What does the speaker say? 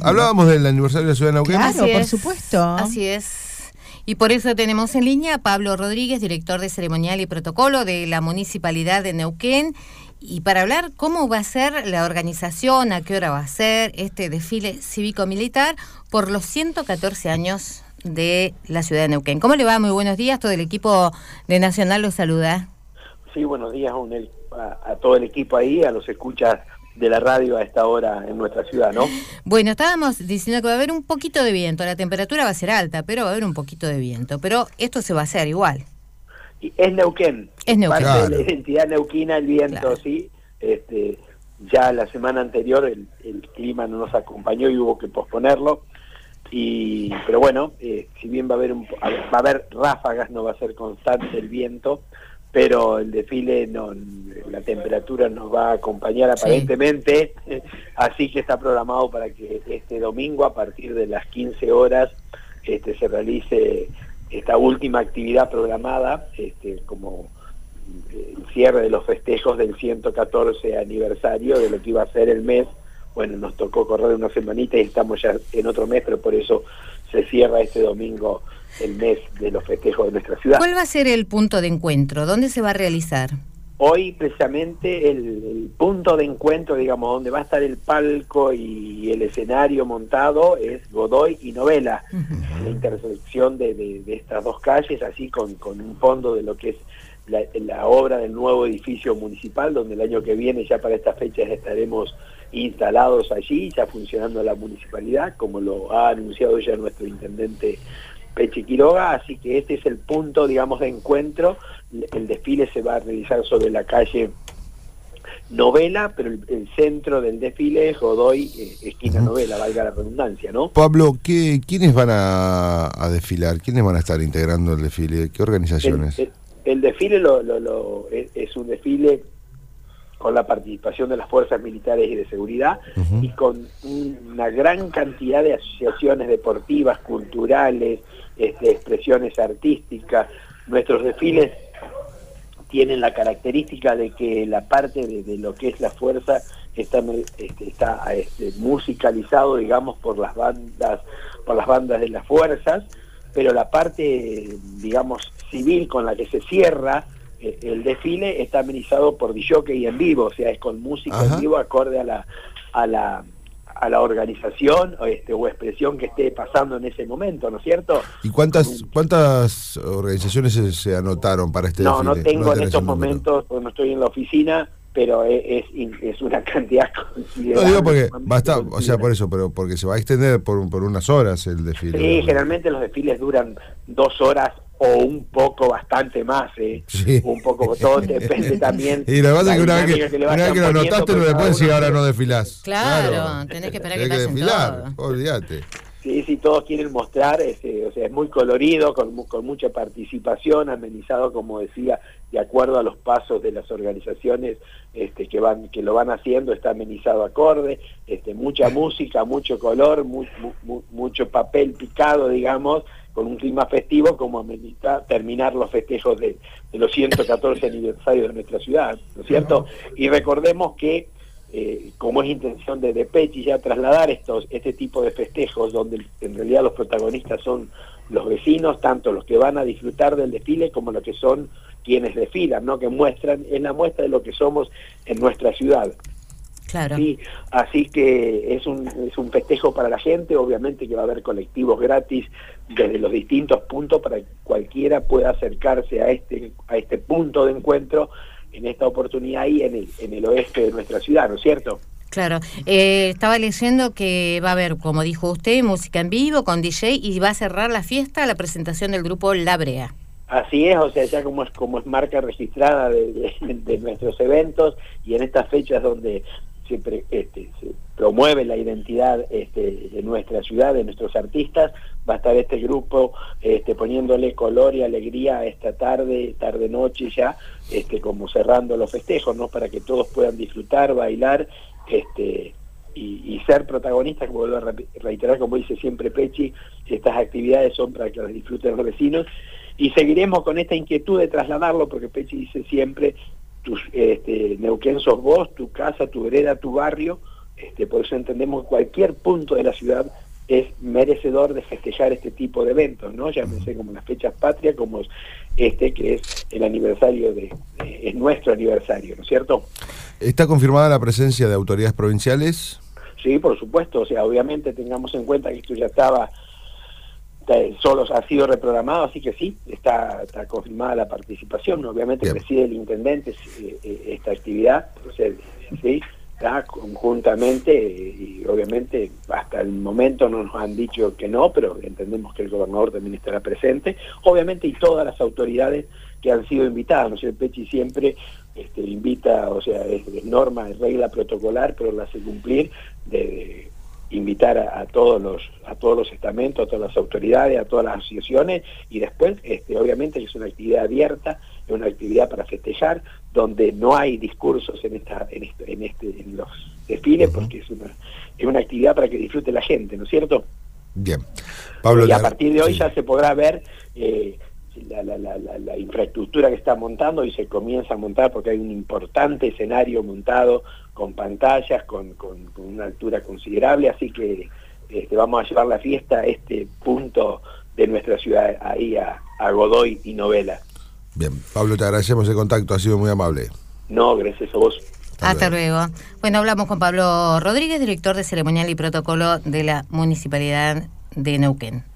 Hablábamos del aniversario de la ciudad de Neuquén. Claro, por supuesto. Así es. Y por eso tenemos en línea a Pablo Rodríguez, director de Ceremonial y Protocolo de la Municipalidad de Neuquén, y para hablar cómo va a ser la organización, a qué hora va a ser este desfile cívico-militar por los 114 años de la ciudad de Neuquén. ¿Cómo le va? Muy buenos días, todo el equipo de Nacional los saluda. Sí, buenos días a todo el equipo ahí, a los escuchas de la radio a esta hora en nuestra ciudad, ¿no? Bueno, estábamos diciendo que va a haber un poquito de viento, la temperatura va a ser alta, pero va a haber un poquito de viento, pero esto se va a hacer igual. Y es Neuquén. Es Neuquén. Parte de la identidad neuquina, el viento, claro. Sí. Ya la semana anterior el clima no nos acompañó y hubo que posponerlo. Pero bueno, si bien va a haber ráfagas, no va a ser constante el viento, pero el desfile la temperatura nos va a acompañar aparentemente, sí. Así que está programado para que este domingo a partir de las 15 horas se realice esta última actividad programada como el cierre de los festejos del 114 aniversario de lo que iba a ser el mes. Bueno, nos tocó correr una semanita y estamos ya en otro mes, pero por eso se cierra este domingo el mes de los festejos de nuestra ciudad. ¿Cuál va a ser el punto de encuentro? ¿Dónde se va a realizar? Hoy precisamente el punto de encuentro, digamos, donde va a estar el palco y el escenario montado es Godoy y Novela, la intersección de estas dos calles, así con un fondo de lo que es la obra del nuevo edificio municipal, donde el año que viene ya para estas fechas estaremos instalados allí, ya funcionando la municipalidad, como lo ha anunciado ya nuestro intendente Pechi Quiroga, así que este es el punto, digamos, de encuentro. El desfile se va a realizar sobre la calle Novela, pero el centro del desfile es Godoy, esquina Novela, valga la redundancia, ¿no? Pablo, ¿quiénes van a desfilar? ¿Quiénes van a estar integrando el desfile? ¿Qué organizaciones? El desfile es un desfile con la participación de las fuerzas militares y de seguridad, y con una gran cantidad de asociaciones deportivas, culturales, expresiones artísticas. Nuestros desfiles tienen la característica de que la parte de lo que es la fuerza está musicalizado, digamos, por las bandas de las fuerzas, pero la parte, digamos, civil con la que se cierra el desfile está amenizado por disjockey en vivo, o sea, es con música en vivo acorde a la organización o expresión que esté pasando en ese momento, ¿no es cierto? ¿Y cuántas organizaciones se anotaron para este desfile? No tengo en estos momentos, porque no estoy en la oficina, pero es una cantidad considerable. No digo porque basta, o sea, por eso, pero porque se va a extender por unas horas el desfile. Sí, generalmente los desfiles duran 2 horas o un poco, bastante más, sí. Un poco, todo depende también. Y lo que pasa es que una vez que lo anotaste, no le puedes decir ahora no desfilás. Claro, tenés que esperar que desfilar, olvídate. Sí, todos quieren mostrar, o sea, es muy colorido, con mucha participación, amenizado, como decía, de acuerdo a los pasos de las organizaciones que lo van haciendo, está amenizado acorde, mucha música, mucho color, mucho papel picado, digamos, con un clima festivo, como terminar los festejos de los 114 aniversarios de nuestra ciudad, ¿no es cierto? Y recordemos que como es intención de Pechi ya trasladar este tipo de festejos donde en realidad los protagonistas son los vecinos, tanto los que van a disfrutar del desfile como los que son quienes desfilan, ¿no? Que es la muestra de lo que somos en nuestra ciudad. Claro. Sí, así que es un festejo para la gente, obviamente que va a haber colectivos gratis desde los distintos puntos para que cualquiera pueda acercarse a este punto de encuentro en esta oportunidad ahí en el oeste de nuestra ciudad, ¿no es cierto? Claro, estaba leyendo que va a haber, como dijo usted, música en vivo con DJ y va a cerrar la fiesta la presentación del grupo La Brea. Así es, o sea, ya como es marca registrada de nuestros eventos y en estas fechas donde se promueve la identidad de nuestra ciudad, de nuestros artistas, va a estar este grupo poniéndole color y alegría a esta tarde-noche ya, como cerrando los festejos, ¿no? Para que todos puedan disfrutar, bailar, y ser protagonistas, como vuelvo a reiterar, como dice siempre Pechi, estas actividades son para que las disfruten los vecinos, y seguiremos con esta inquietud de trasladarlo, porque Pechi dice siempre, Neuquén sos vos, tu casa, tu vereda, tu barrio, Por eso entendemos que cualquier punto de la ciudad es merecedor de festejar este tipo de eventos, ¿no? Llámense como las fechas patrias, como que es el aniversario es nuestro aniversario, ¿no es cierto? ¿Está confirmada la presencia de autoridades provinciales? Sí, por supuesto, o sea, obviamente tengamos en cuenta que esto ya solo ha sido reprogramado, así que sí, está confirmada la participación, obviamente Bien. preside el intendente esta actividad, o sea, sí, está conjuntamente, y obviamente hasta el momento no nos han dicho que no, pero entendemos que el gobernador también estará presente, obviamente, y todas las autoridades que han sido invitadas, ¿no? El Pechi siempre invita, o sea, es norma, es regla protocolar, pero la hace cumplir de invitar a todos los estamentos, a todas las autoridades, a todas las asociaciones, y después, obviamente, es una actividad abierta, es una actividad para festejar, donde no hay discursos en los desfiles, porque es una actividad para que disfrute la gente, ¿no es cierto? Bien. Pablo, y a partir de hoy sí, ya se podrá ver la infraestructura que está montando, y se comienza a montar porque hay un importante escenario montado con pantallas, con una altura considerable, así que vamos a llevar la fiesta a este punto de nuestra ciudad, ahí a Godoy y Novela. Bien, Pablo, te agradecemos el contacto, ha sido muy amable. No, gracias a vos. Hasta luego. Bueno, hablamos con Pablo Rodríguez, director de Ceremonial y Protocolo de la Municipalidad de Neuquén.